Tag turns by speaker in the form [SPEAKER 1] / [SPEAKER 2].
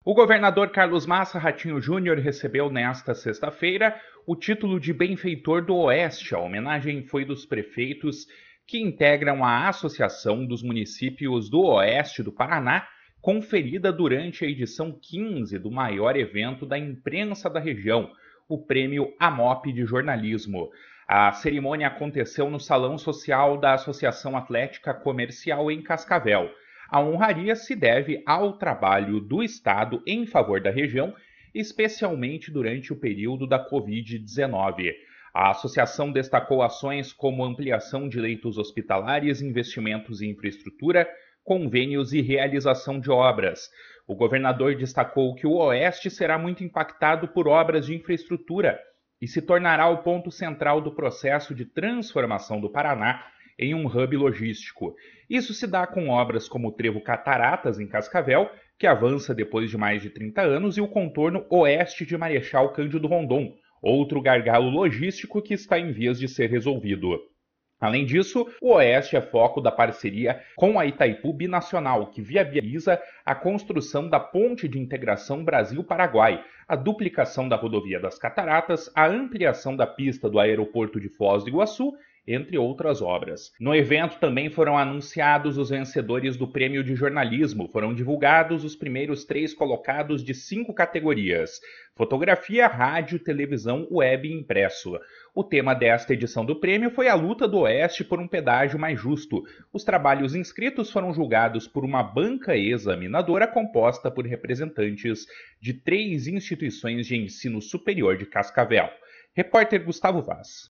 [SPEAKER 1] O governador Carlos Massa Ratinho Júnior recebeu nesta sexta-feira o título de Benfeitor do Oeste. A homenagem foi dos prefeitos que integram a Associação dos Municípios do Oeste do Paraná, conferida durante a edição 15 do maior evento da imprensa da região, o Prêmio AMOP de Jornalismo. A cerimônia aconteceu no Salão Social da Associação Atlética Comercial em Cascavel. A honraria se deve ao trabalho do Estado em favor da região, especialmente durante o período da Covid-19. A associação destacou ações como ampliação de leitos hospitalares, investimentos em infraestrutura, convênios e realização de obras. O governador destacou que o Oeste será muito impactado por obras de infraestrutura e se tornará o ponto central do processo de transformação do Paraná em um hub logístico. Isso se dá com obras como o Trevo Cataratas, em Cascavel, que avança depois de mais de 30 anos, e o contorno oeste de Marechal Cândido Rondon, outro gargalo logístico que está em vias de ser resolvido. Além disso, o Oeste é foco da parceria com a Itaipu Binacional, que viabiliza a construção da Ponte de Integração Brasil-Paraguai, a duplicação da rodovia das Cataratas, a ampliação da pista do aeroporto de Foz do Iguaçu, entre outras obras. No evento também foram anunciados os vencedores do Prêmio de Jornalismo. Foram divulgados os primeiros 3 colocados de 5 categorias: fotografia, rádio, televisão, web e impresso. O tema desta edição do prêmio foi a luta do Oeste por um pedágio mais justo. Os trabalhos inscritos foram julgados por uma banca examinadora composta por representantes de 3 instituições de ensino superior de Cascavel. Repórter Gustavo Vaz.